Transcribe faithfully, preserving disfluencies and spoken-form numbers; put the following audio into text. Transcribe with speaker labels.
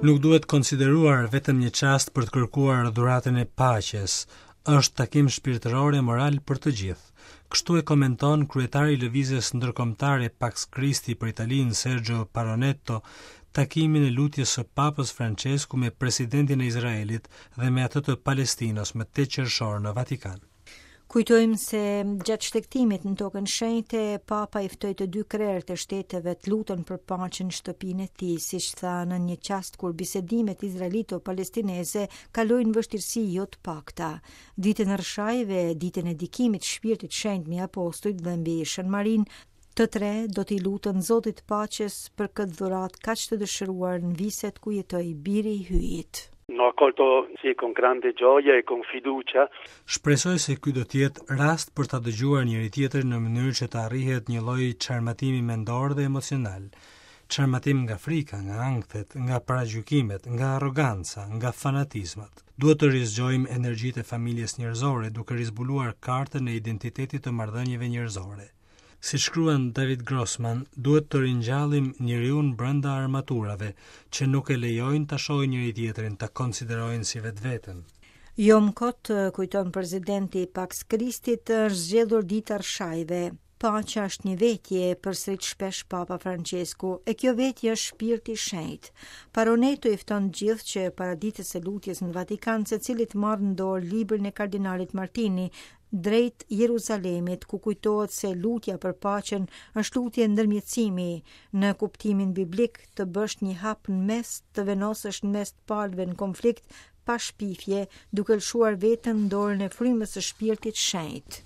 Speaker 1: Nuk duhet konsideruar vetëm një çast për të kërkuar dhuratën e paqes, është takim shpirtëror e moral për të gjithë. Kështu e komenton kryetari i lëvizjes ndërkombëtare Pax Christi për Italinë Sergio Paronetto takimin e lutjes së Papës Francesku me presidentin e Izraelit dhe me atë të Palestinës më tetë qershor në Vatikan.
Speaker 2: Kujtojmë se gjatë shtrektimit në tokën shenjte, Papa i ftoi të dy krerët e shteteve të lutën për paqen në shtëpinë e tij, siç tha në një çast kur bisedimet izraelito-palestineze kalojnë vështirësi jo të pakta. Ditën e rshajve, ditën e dikimit të Shpirtit të Shenjtë mbi apostujt dhe mbi Shën Marin, të tre do t'i lutën Zotit paqes për këtë dhuratë kaq të dëshiruar në viset ku jetoi biri i hyjit.
Speaker 3: L'ho accolto sì con grande gioia e con fiducia.
Speaker 1: Shpresoj se ky do të jetë rast për ta dëgjuar njëri tjetrin në mënyrë që të arrihet një lloj çarmatimi mendor dhe emocional. Çarmatim nga frika, nga ankthet, nga paragjykimet, nga arroganca, nga fanatizmat. Duhet të rizgjojmë energjitë e familjes njerëzore duke rizbuluar kartën e identitetit të marrëdhënieve njerëzore. Si shkruan David Grossman, duhet të ringjallim njeriun brenda armaturave që nuk e lejojnë ta shohin njëri tjetrin, ta konsiderojnë si vetveten.
Speaker 2: Jo më kot, kujton presidenti Pax Christit, është zgjedhur dita rshajve. Paqja është një vetje, përsërit shpesh Papa Francesku, e kjo vetje është Shpirti i Shenjtë. Paronetto i fton gjithë që para ditës së lutjes në Vatikan, secilit marrë në dorë librin e kardinalit Martini drejt Jeruzalemit, ku kujtohet se lutja për paqen është lutje ndërmjetësimi, në kuptimin biblik të bësh një hap në mes, të venosësh në mes të palëve në konflikt pa shpifje, duke lëshuar veten në dorën e frymës së Shpirtit Shenjtë.